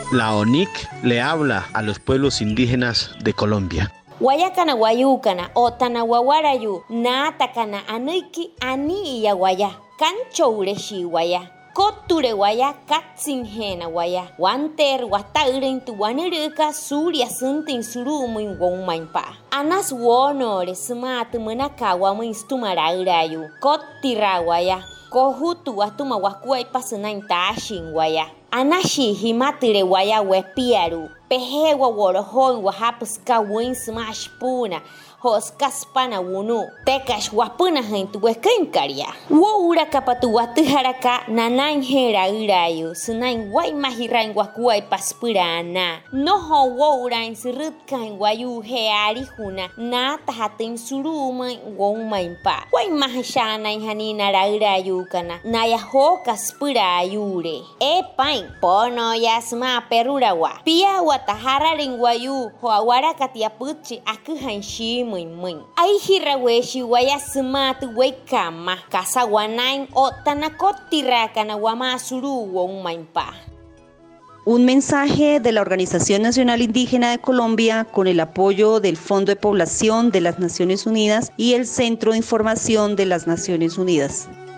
La ONIC le habla a los pueblos indígenas de Colombia. Guayacana guayucana o tanaguawarayu na takana anuiki ani iya guaya cancho ureshi guaya koture guaya katsinjena guaya wanter watairin tu waniruka suria suntin surumu wonmainpa anas wonore smat menaka wamuistumarairayu kotira guaya kohutu watuma wakuai pasanain tashin guaya anashi himatire guaya wepiaru pehewa worohon wahapuska winsmash puna hoskaspana wunu tekash wapuna hentu wekenkaria woura kapatu watuharaka nanain hera irayu sunain wai mahirain wakuai paspurana noho wourain sirutkain wayu heari huna na tahatin suruma wonmainpa wai mahashanain hanina rairayu kana naya hokaspura ayure epain pono yasma perurawa piawa tahararin wayu hoawara katiapuchi akuhan shimuin ai hiraweshi waya smatu waikama kasawanain o tanakotirakana wamasuru wonmainpa. Un mensaje de la Organización Nacional Indígena de Colombia con el apoyo del Fondo de Población de las Naciones Unidas y el Centro de Información de las Naciones Unidas.